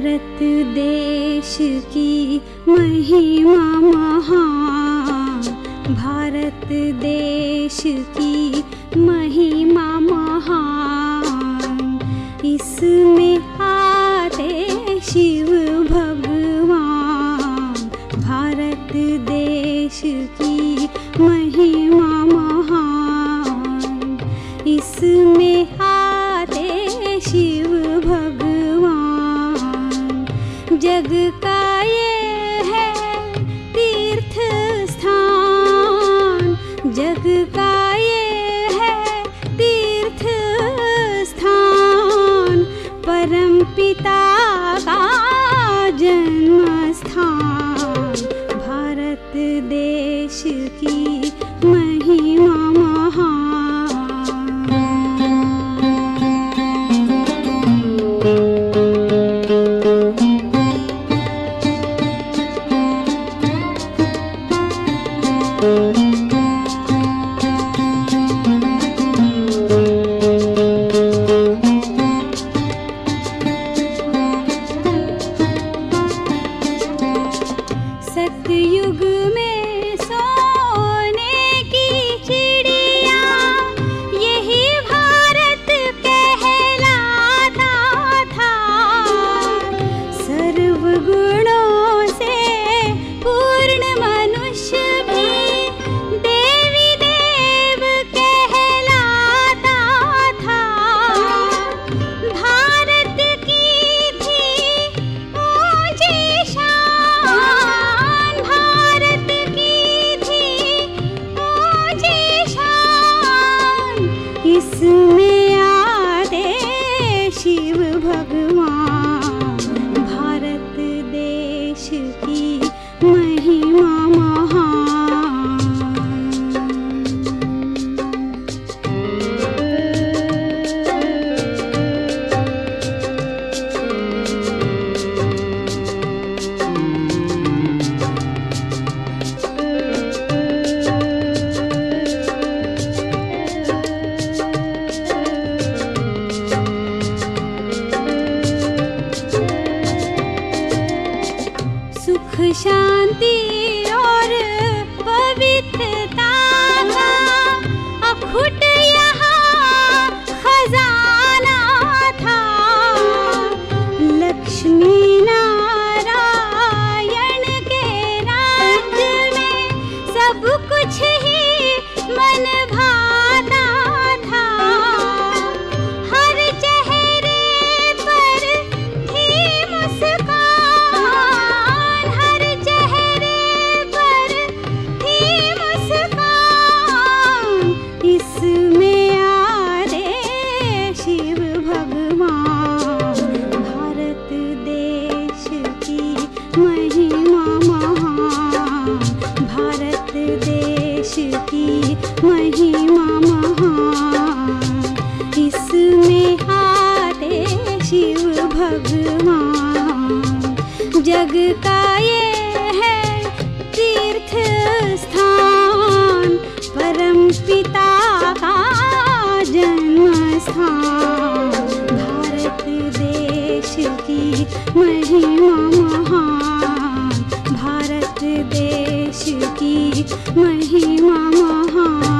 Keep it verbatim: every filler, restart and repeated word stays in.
भारत देश की महिमा महान, भारत देश की महिमा महान। इसमें आते शिव भगवान, भारत देश की महिमा महान। इसमें आते शिव भगवान, जग का ये है तीर्थ स्थान, जग का ये है तीर्थ स्थान, परम पिता का जन्म स्थान। भारत देश की महिमा महान। सतयुग में सोने की चिड़िया यही भारत कहलाता था। सर्व गुणों से पूर्ण मनुष्य भी देवी देव कहलाता था। भारत की थी ऊंची शान, भारत की थी ऊंची शान। इसमें आते शिव भगवान, भारत देश की महिमा महान। सुख शांति और पवित्रता का अखुट यहाँ खजाना था। लक्ष्मी नारायण के राज्य में सब कुछ ही मन भाता था। हर चेहरे पर थी मुस्कान, हर चेहरे पर थी मुस्कान। इसमें आते शिव भगवान, भारत देश की महिमा महान, भारत देश की महिमा महान। इसमें आते शिव भगवान, जग का ये है तीर्थ स्थान, परम पिता का जन्म स्थान। भारत देश की महिमा महान, भारत देश की महिमा महान।